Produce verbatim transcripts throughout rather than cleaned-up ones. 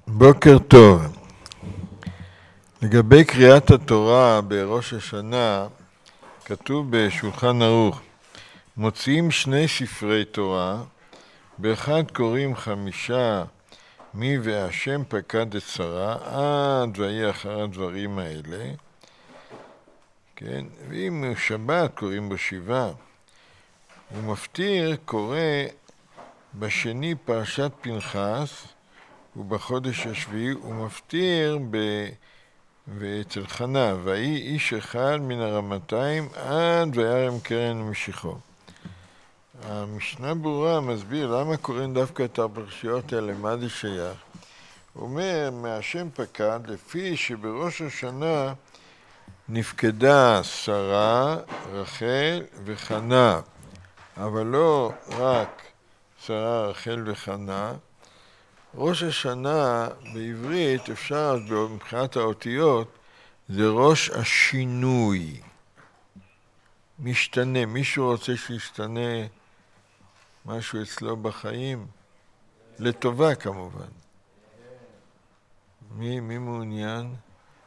בוקר טוב. לגבי קריאת התורה בראש השנה, כתוב בשולחן ערוך, מוציאים שני ספרי תורה, באחד קוראים חמישה מי והשם פקד את שרה, עד ויהי אחר הדברים האלה, כן? ואם הוא שבת קוראים בו שבעה. ומפטיר קורא בשני פרשת פנחס, ובחודש השביעי הוא מפטיר ב... ואצל חנה, ויהי איש אחד מן הרמתיים עד וירם קרן ומשיחו. המשנה ברורה מסביר למה קוראים דווקא את הפרשיות האלה, מה זה שייך. הוא אומר, מהשם פקד, לפי שבראש השנה נפקדה שרה, רחל וחנה, אבל לא רק שרה, רחל וחנה. ראש השנה בעברית אפשר, מבחינת האותיות, זה ראש השינוי. משתנה, מישהו רוצה שישתנה משהו אצלו בחיים? לטובה כמובן. מי, מי מעוניין?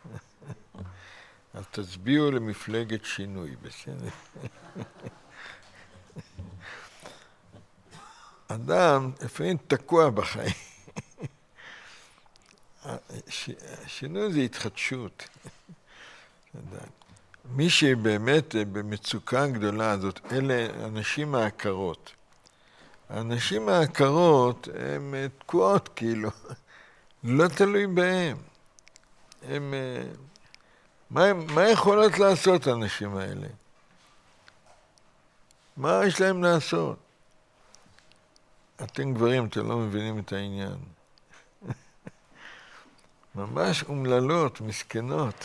אז תצביעו למפלגת שינוי, בסדר? אדם לפעמים תקוע בחיים. שינוי זה התחדשות. מי שבאמת במצוקה גדולה הזאת, אלה אנשים העקרות. האנשים העקרות הם תקועות כאילו, לא תלוי בהם. הם, מה, מה יכולות לעשות האנשים האלה? מה יש להם לעשות? אתם גברים, אתם לא מבינים את העניין. ממש אומללות, מסכנות.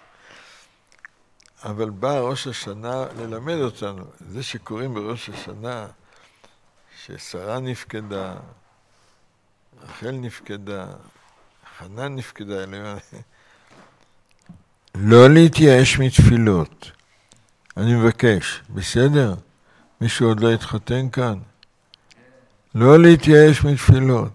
אבל בא ראש השנה ללמד אותנו. זה שקוראים בראש השנה, ששרה נפקדה, רחל נפקדה, חנה נפקדה, לא להתייאש מתפילות. אני מבקש, בסדר? מישהו עוד לא התחתן כאן? לא להתייאש מתפילות.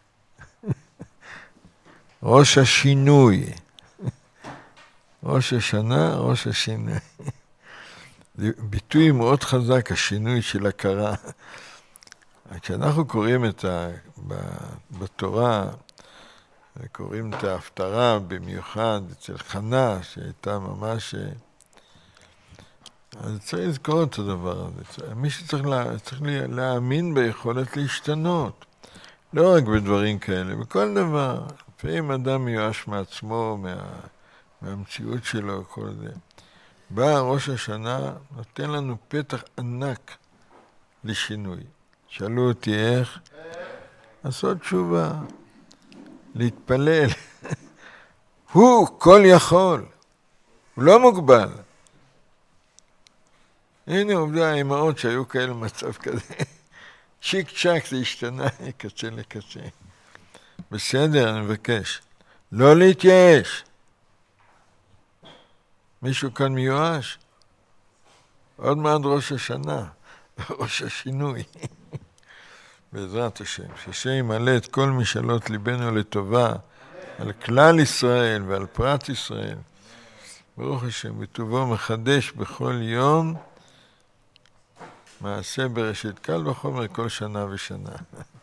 ראש השינוי. ראש השנה, ראש השינוי. זה ביטוי מאוד חזק, השינוי של הכרה. כשאנחנו קוראים את ה... בתורה, קוראים את ההפטרה במיוחד אצל חנה, שהייתה ממש... אז צריך לזכור את הדבר הזה. מי שצריך לה... צריך להאמין ביכולת להשתנות. לא רק בדברים כאלה, בכל דבר. לפעמים אדם מיואש מעצמו, מה... מהמציאות שלו, כל זה. בא ראש השנה, נותן לנו פתח ענק לשינוי. שאלו אותי איך? לעשות תשובה, להתפלל. הוא כל יכול, הוא לא מוגבל. הנה עובדה, האמהות שהיו כאלה מצב כזה. צ'יק צ'ק זה השתנה מקצה לקצה. בסדר, אני מבקש. לא להתייאש. מישהו כאן מיואש? עוד מעט ראש השנה, ראש השינוי. בעזרת השם, שהשם ימלא את כל משאלות ליבנו לטובה, על כלל ישראל ועל פרט ישראל. ברוך השם, בטובו מחדש בכל יום, מעשה בראשית קל וחומר כל שנה ושנה.